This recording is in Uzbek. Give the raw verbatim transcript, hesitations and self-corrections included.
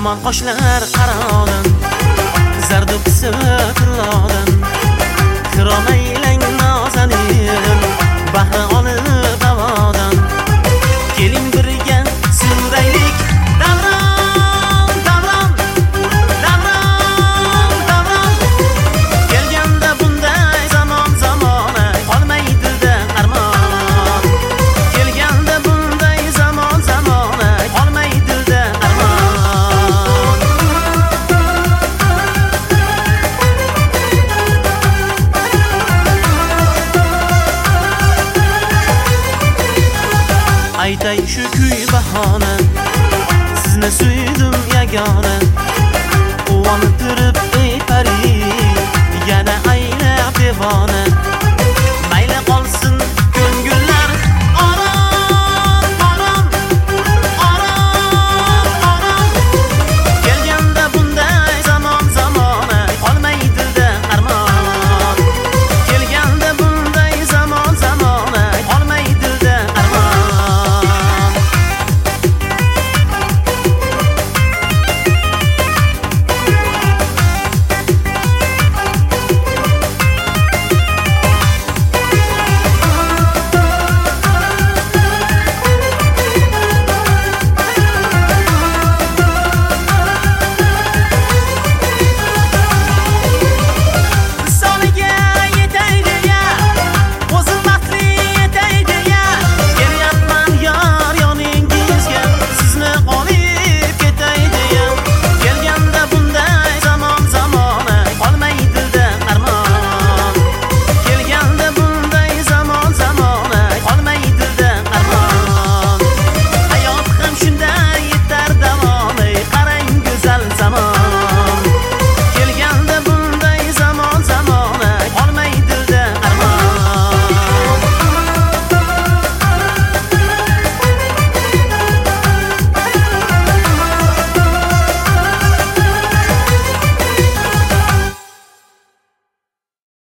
yomon qoshlar qarodin zardu qisib turlodim kirolmaylang nozanin bahra olib havodan keling birga suraylik davron davron davron davron kelganda bunday zamon zamona qolmaydi-da armon kelganda bunday zamon zamona qolmaydi-da armon aytay shu kuy bahona sizni suydim yagona